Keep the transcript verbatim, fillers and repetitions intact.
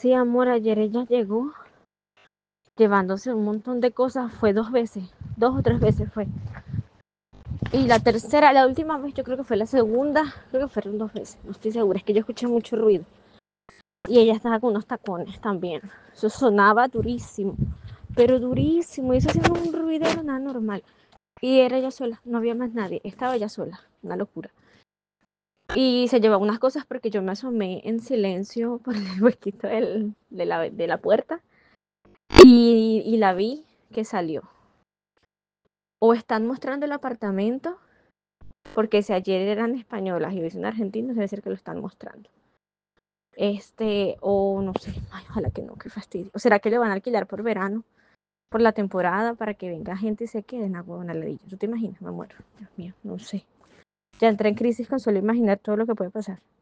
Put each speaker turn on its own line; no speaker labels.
Sí, amor, ayer ella llegó llevándose un montón de cosas, fue dos veces, dos o tres veces fue. Y la tercera, la última vez, yo creo que fue la segunda, creo que fueron dos veces, no estoy segura, es que yo escuché mucho ruido. Y ella estaba con unos tacones también, eso sonaba durísimo, pero durísimo, y eso hacía un ruido nada normal. Y era ella sola, no había más nadie, estaba ella sola, una locura. Y se llevaba unas cosas porque yo me asomé en silencio por el huequito del, de, la, de la puerta y, y la vi que salió. O están mostrando el apartamento, porque si ayer eran españolas y hoy son argentinos, debe ser que lo están mostrando. Este, o no sé, ay, ojalá que no, qué fastidio. ¿O será que le van a alquilar por verano, por la temporada, para que venga gente y se quede en agua, una ladilla? ¿Tú te imaginas? Me muero, Dios mío, no sé. Ya entré en crisis con solo imaginar todo lo que puede pasar.